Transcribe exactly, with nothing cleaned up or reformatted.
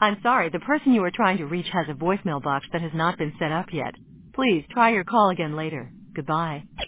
I'm sorry, the person you are trying to reach has a voicemail box that has not been set up yet. Please try your call again later. Goodbye.